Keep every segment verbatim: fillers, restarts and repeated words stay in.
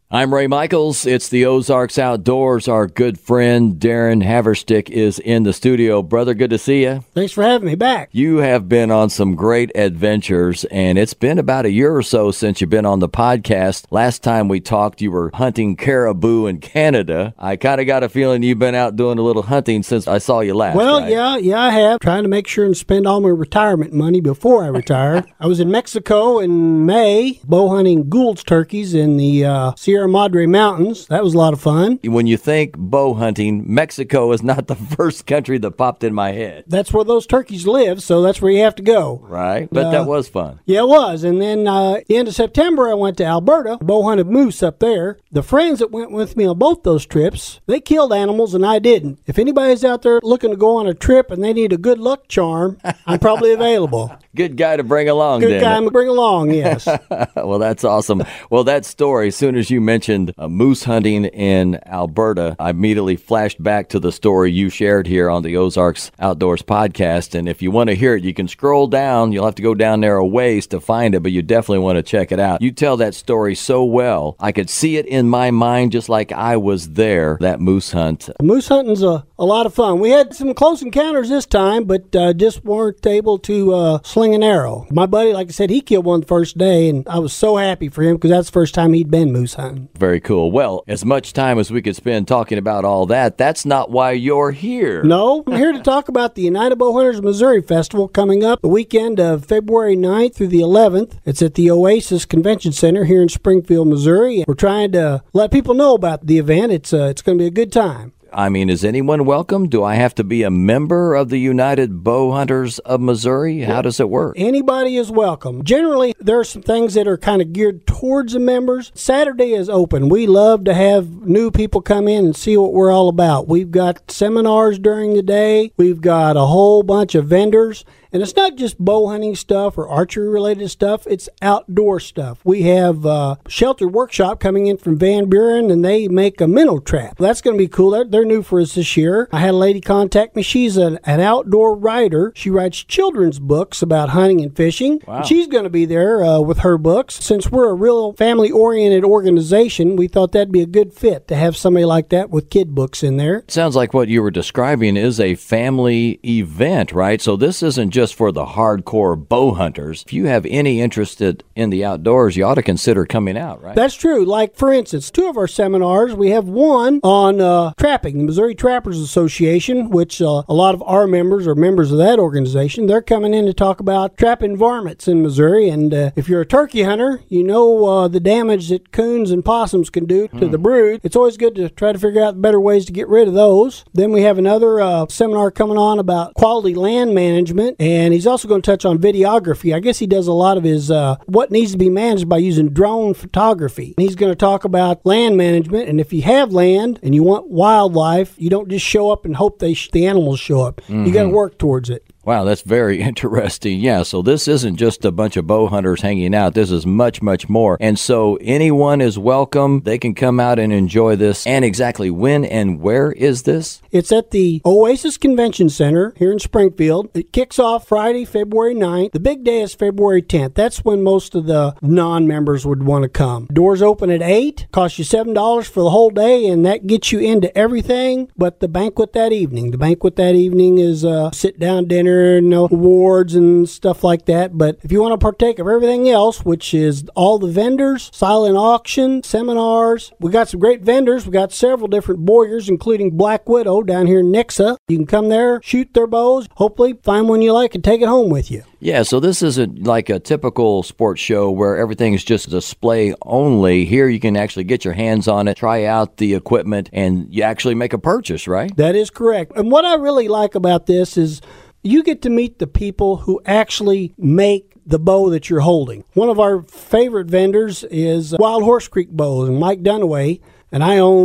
I'm Ray Michaels. It's the Ozarks Outdoors. Our good friend Darren Haverstick is in the studio. Brother, good to see you. Thanks for having me back. You have been on some great adventures, and it's been about a year or so since you've been on the podcast. Last time we talked, you were hunting caribou in Canada. I kind of got a feeling you've been out doing a little hunting since I saw you last. Well, right? yeah, yeah, I have. Trying to make sure and spend all my retirement money before I retire. I was in Mexico in May, bow hunting Gould's turkeys in the uh, Sierra Madre Mountains. That was a lot of fun. When you think bow hunting, Mexico is not the first country that popped in my head. That's where those turkeys live, so that's where you have to go. Right, but uh, that was fun. Yeah, it was. And then uh, at the end of September, I went to Alberta, bow hunted moose up there. The friends that went with me on both those trips, they killed animals and I didn't. If anybody's out there looking to go on a trip and they need a good luck charm, I'm probably available. Good guy to bring along, Good then. guy to bring along, yes. Well, that's awesome. Well, that story, as soon as you mentioned uh, moose hunting in Alberta, I immediately flashed back to the story you shared here on the Ozarks Outdoors podcast. And if you want to hear it, you can scroll down. You'll have to go down there a ways to find it, but you definitely want to check it out. You tell that story so well. I could see it in my mind just like I was there, that moose hunt. Moose hunting's a, a lot of fun. We had some close encounters this time, but uh, just weren't able to uh, sling an arrow. My buddy, like I said, he killed one the first day, and I was so happy for him because that's the first time he'd been moose hunting. Very cool. Well, as much time as we could spend talking about all that, that's not why you're here. No, I'm here to talk about the United Bowhunters Missouri Festival coming up the weekend of February ninth through the eleventh. It's at the Oasis Convention Center here in Springfield, Missouri. We're trying to let people know about the event. It's uh, it's going to be a good time. I mean, is anyone welcome? Do I have to be a member of the United Bowhunters of Missouri? How does it work? Anybody is welcome. Generally, there are some things that are kind of geared towards the members. Saturday is open. We love to have new people come in and see what we're all about. We've got seminars during the day. We've got a whole bunch of vendors. And it's not just bow hunting stuff or archery related stuff, it's outdoor stuff. We have a Shelter Workshop coming in from Van Buren, and they make a minnow trap. That's going to be cool. They're, they're new for us this year. I had a lady contact me. She's an, an outdoor writer. She writes children's books about hunting and fishing. Wow. She's going to be there uh, with her books. Since we're a real family-oriented organization, we thought that'd be a good fit to have somebody like that with kid books in there. Sounds like what you were describing is a family event, right? So this isn't just just for the hardcore bow hunters. If you have any interest in the outdoors, you ought to consider coming out, right? That's true. Like, for instance, two of our seminars, we have one on uh, trapping, the Missouri Trappers Association, which uh, a lot of our members are members of that organization. They're coming in to talk about trapping varmints in Missouri. And uh, if you're a turkey hunter, you know uh, the damage that coons and possums can do to mm. the brood. It's always good to try to figure out better ways to get rid of those. Then we have another uh, seminar coming on about quality land management. And he's also going to touch on videography. I guess he does a lot of his uh, what needs to be managed by using drone photography. And he's going to talk about land management. And if you have land and you want wildlife, you don't just show up and hope they sh- the animals show up. Mm-hmm. You got to work towards it. Wow, that's very interesting. Yeah, so this isn't just a bunch of bow hunters hanging out. This is much, much more. And so anyone is welcome. They can come out and enjoy this. And exactly when and where is this? It's at the Oasis Convention Center here in Springfield. It kicks off Friday, February ninth. The big day is February tenth. That's when most of the non-members would want to come. Doors open at eight. Costs you seven dollars for the whole day, and that gets you into everything but the banquet that evening. The banquet that evening is a sit-down dinner, you know, awards and stuff like that. But if you want to partake of everything else, which is all the vendors, silent auction, seminars, we got some great vendors. We got several different bowyers, including Black Widow down here in Nixa. You can come there, shoot their bows, hopefully find one you like and take it home with you. Yeah, so this isn't like a typical sports show where everything is just display only. Here you can actually get your hands on it, try out the equipment, and you actually make a purchase, right? That is correct. And what I really like about this is you get to meet the people who actually make the bow that you're holding. One of our favorite vendors is Wild Horse Creek Bows, and Mike Dunaway, and I own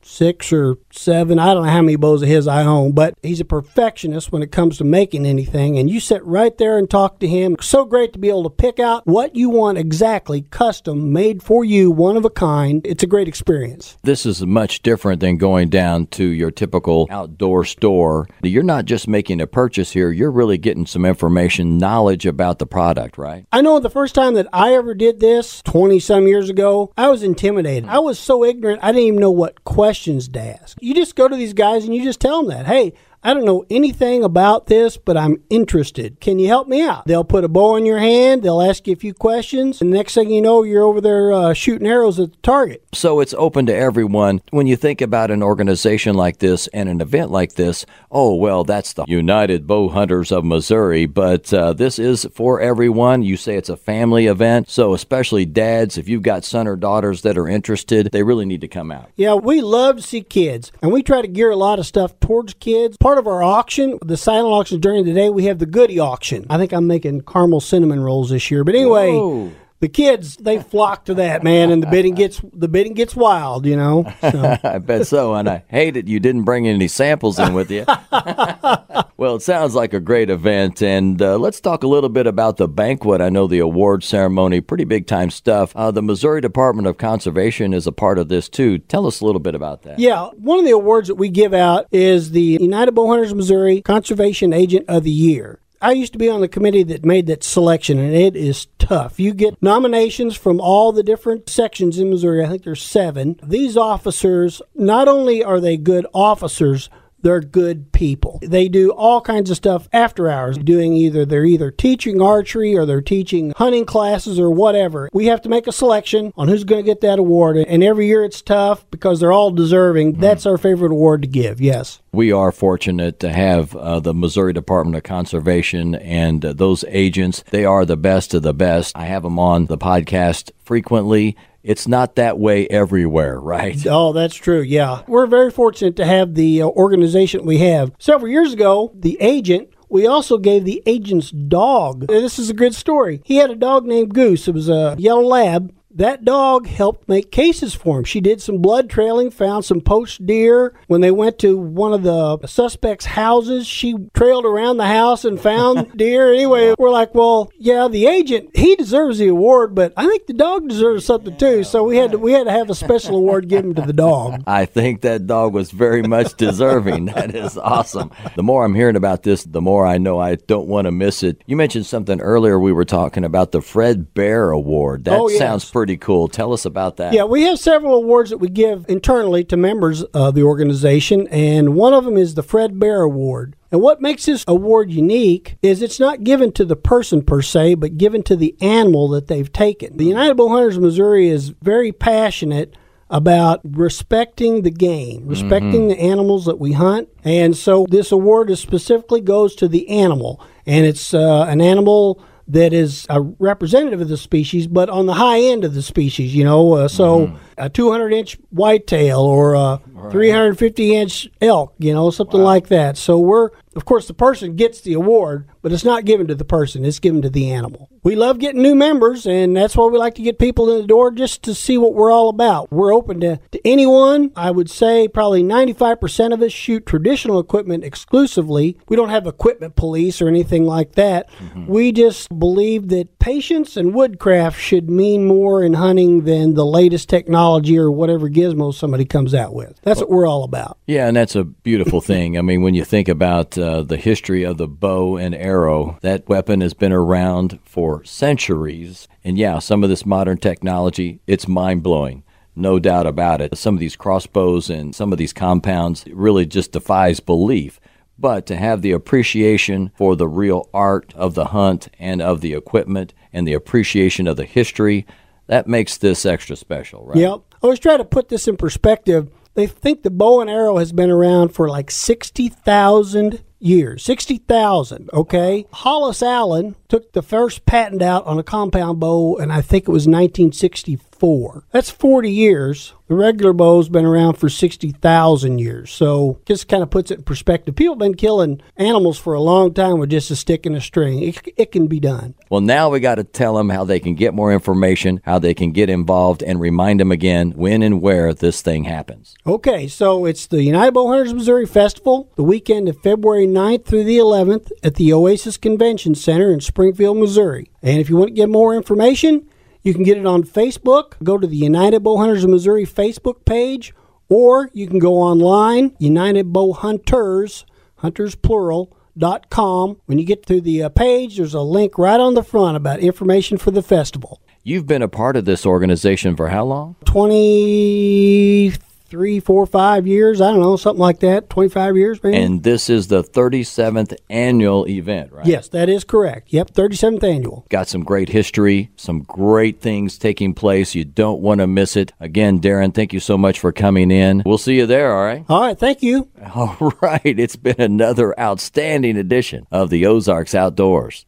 six or seven. I don't know how many bows of his I own, but he's a perfectionist when it comes to making anything. And you sit right there and talk to him. So great to be able to pick out what you want exactly, custom, made for you, one of a kind. It's a great experience. This is much different than going down to your typical outdoor store. You're not just making a purchase here. You're really getting some information, knowledge about the product, right? I know the first time that I ever did this, twenty-some years ago, I was intimidated. I was so ignorant, I didn't even know what questions to ask. You just go to these guys and you just tell them that, hey, I don't know anything about this, but I'm interested. Can you help me out? They'll put a bow in your hand. They'll ask you a few questions. And next thing you know, you're over there uh, shooting arrows at the target. So it's open to everyone. When you think about an organization like this and an event like this, oh, well, that's the United Bow Hunters of Missouri. But uh, this is for everyone. You say it's a family event. So especially dads, if you've got son or daughters that are interested, they really need to come out. Yeah, we love to see kids. And we try to gear a lot of stuff towards kids. Part of our auction, the silent auction during the day, we have the goodie auction. I think I'm making caramel cinnamon rolls this year. But anyway, Whoa. The kids, they flock to that, man, and the bidding gets the bidding gets wild, you know. So. I bet so, and I hate it you didn't bring any samples in with you. Well, it sounds like a great event, and uh, let's talk a little bit about the banquet. I know the award ceremony, pretty big-time stuff. Uh, the Missouri Department of Conservation is a part of this, too. Tell us a little bit about that. Yeah, one of the awards that we give out is the United Bow Hunters of Missouri Conservation Agent of the Year. I used to be on the committee that made that selection, and it is tough. You get nominations from all the different sections in Missouri. I think there's seven. These officers, not only are they good officers, they're good people. They do all kinds of stuff after hours, doing either, they're either teaching archery or they're teaching hunting classes or whatever. We have to make a selection on who's going to get that award. And every year it's tough because they're all deserving. Mm. That's our favorite award to give, yes. We are fortunate to have uh, the Missouri Department of Conservation and uh, those agents. They are the best of the best. I have them on the podcast frequently. It's not that way everywhere, right? Oh, that's true, yeah. We're very fortunate to have the uh, organization we have. Several years ago, the agent, we also gave the agent's dog. This is a good story. He had a dog named Goose. It was a yellow lab. That dog helped make cases for him. She did some blood trailing, found some poached deer. When they went to one of the suspects' houses, she trailed around the house and found deer. Anyway, we're like, well, yeah, the agent, he deserves the award, but I think the dog deserves something too. So we had to, we had to have a special award given to the dog. I think that dog was very much deserving. That is awesome. The more I'm hearing about this, the more I know I don't want to miss it. You mentioned something earlier. We were talking about the Fred Bear Award. That oh, yes. sounds pretty cool. Tell us about that. Yeah, we have several awards that we give internally to members of the organization, and one of them is the Fred Bear Award. And what makes this award unique is it's not given to the person per se, but given to the animal that they've taken. The United Bow Hunters of Missouri is very passionate about respecting the game, respecting mm-hmm. the animals that we hunt. And so this award is specifically goes to the animal, and it's uh, an animal that is a representative of the species, but on the high end of the species, you know. Uh, so mm-hmm. a two hundred inch whitetail or a right. three hundred fifty inch elk, you know, something wow. like that. So we're, of course, the person gets the award, but it's not given to the person. It's given to the animal. We love getting new members, and that's why we like to get people in the door just to see what we're all about. We're open to, to anyone. I would say probably ninety-five percent of us shoot traditional equipment exclusively. We don't have equipment police or anything like that. Mm-hmm. We just believe that patience and woodcraft should mean more in hunting than the latest technology or whatever gizmo somebody comes out with. That's well, what we're all about. Yeah, and that's a beautiful thing. I mean, when you think about uh, the history of the bow and arrow, that weapon has been around for centuries. And yeah, some of this modern technology, it's mind-blowing. No doubt about it. Some of these crossbows and some of these compounds really just defies belief. But to have the appreciation for the real art of the hunt and of the equipment and the appreciation of the history, that makes this extra special, right? Yep. I always try to put this in perspective. They think the bow and arrow has been around for like sixty thousand years. sixty thousand, okay? Hollis Allen took the first patent out on a compound bow, and I think it was nineteen sixty-four. That's forty years. The regular bow's been around for sixty thousand years. So just kind of puts it in perspective. People have been killing animals for a long time with just a stick and a string. It, it can be done. Well, now we got to tell them how they can get more information, how they can get involved, and remind them again when and where this thing happens. Okay, so it's the United Bowhunters Missouri Festival, the weekend of February ninth through the eleventh at the Oasis Convention Center in Springfield, Missouri. And if you want to get more information, you can get it on Facebook. Go to the United Bowhunters of Missouri Facebook page, or you can go online, United Bowhunters, hunters plural, dot com. When you get to the uh, page, there's a link right on the front about information for the festival. You've been a part of this organization for how long? twenty-three, four, five years. I don't know, something like that. twenty-five years, maybe. And this is the thirty-seventh annual event, right? Yes, that is correct. Yep, thirty-seventh annual. Got some great history, some great things taking place. You don't want to miss it. Again, Darren, thank you so much for coming in. We'll see you there, all right? All right, thank you. All right. It's been another outstanding edition of the Ozarks Outdoors.